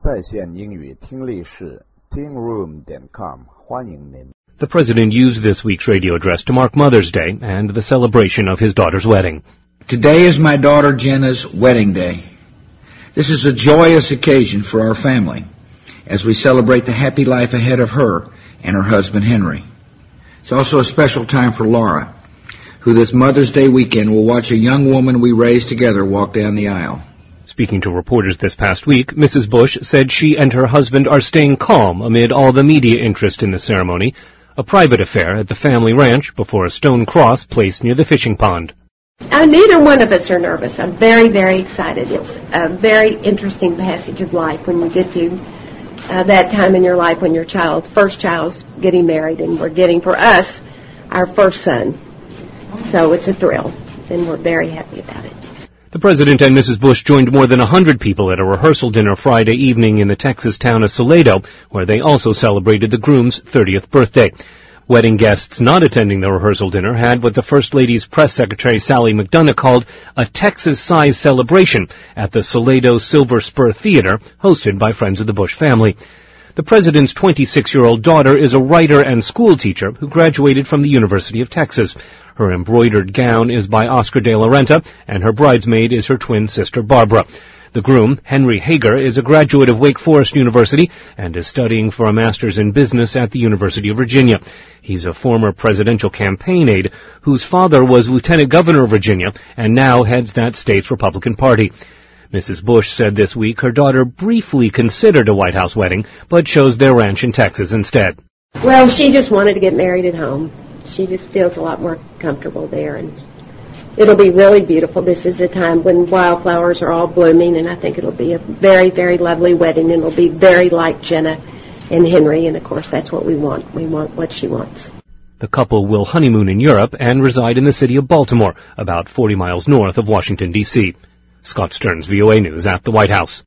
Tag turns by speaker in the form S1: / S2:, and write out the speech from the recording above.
S1: 在线英语听力室 tingroom.com 欢迎您。
S2: The President used this week's radio address to mark Mother's Day and the celebration of his daughter's wedding.
S3: Today is my daughter Jenna's wedding day. This is a joyous occasion for our family as we celebrate the happy life ahead of her and her husband Henry. It's also a special time for Laura, who this Mother's Day weekend will watch a young woman we raised together walk down the aisle.
S2: Speaking to reporters this past week, Mrs. Bush said she and her husband are staying calm amid all the media interest in the ceremony, a private affair at the family ranch before a stone cross placed near the fishing pond.
S4: Neither one of us are nervous. I'm very, very excited. It's a very interesting passage of life when you get to that time in your life when your first child's getting married, and we're getting, for us, our first son. So it's a thrill, and we're very happy about it.
S2: The President and Mrs. Bush joined more than 100 people at a rehearsal dinner Friday evening in the Texas town of Salado, where they also celebrated the groom's 30th birthday. Wedding guests not attending the rehearsal dinner had what the First Lady's press secretary Sally McDonough called a Texas-sized celebration at the Salado Silver Spur Theater, hosted by friends of the Bush family. The President's 26-year-old daughter is a writer and school teacher who graduated from the University of Texas. Her embroidered gown is by Oscar de la Renta, and her bridesmaid is her twin sister Barbara. The groom, Henry Hager, is a graduate of Wake Forest University and is studying for a master's in business at the University of Virginia. He's a former presidential campaign aide whose father was lieutenant governor of Virginia and now heads that state's Republican Party. Mrs. Bush said this week her daughter briefly considered a White House wedding, but chose their ranch in Texas instead.
S4: Well, she just wanted to get married at home. She just feels a lot more comfortable there, and it'll be really beautiful. This is a time when wildflowers are all blooming, and I think it'll be a very, very lovely wedding, and it'll be very like Jenna and Henry, and of course that's what we want. We want what she wants.
S2: The couple will honeymoon in Europe and reside in the city of Baltimore, about 40 miles north of Washington, D.C. Scott Stearns, VOA News at the White House.